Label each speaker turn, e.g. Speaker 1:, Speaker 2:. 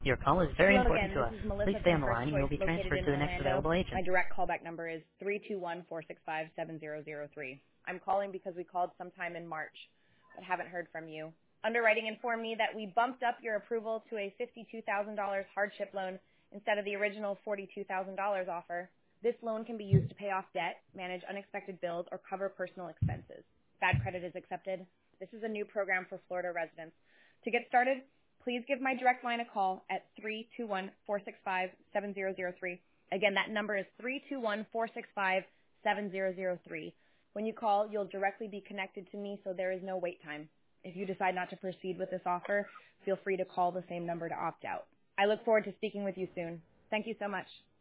Speaker 1: Your call is very
Speaker 2: Hello
Speaker 1: important
Speaker 2: again.
Speaker 1: to
Speaker 2: This
Speaker 1: us.
Speaker 2: is
Speaker 1: Please
Speaker 2: Melissa
Speaker 1: stay
Speaker 2: from
Speaker 1: on the
Speaker 2: First
Speaker 1: line and
Speaker 2: Choice
Speaker 1: you'll be
Speaker 2: located
Speaker 1: transferred
Speaker 2: in
Speaker 1: to the next
Speaker 2: Orlando.
Speaker 1: available agent.
Speaker 2: My direct callback number is 321-465-7003. I'm calling because we called sometime in March but haven't heard from you. Underwriting informed me that we bumped up your approval to a $52,000 hardship loan instead of the original $42,000 offer. This loan can be used to pay off debt, manage unexpected bills, or cover personal expenses. Bad credit is accepted. This is a new program for Florida residents. To get started, please give my direct line a call at 321-465-7003. Again, that number is 321-465-7003. When you call, you'll directly be connected to me, so there is no wait time. If you decide not to proceed with this offer, feel free to call the same number to opt out. I look forward to speaking with you soon. Thank you so much.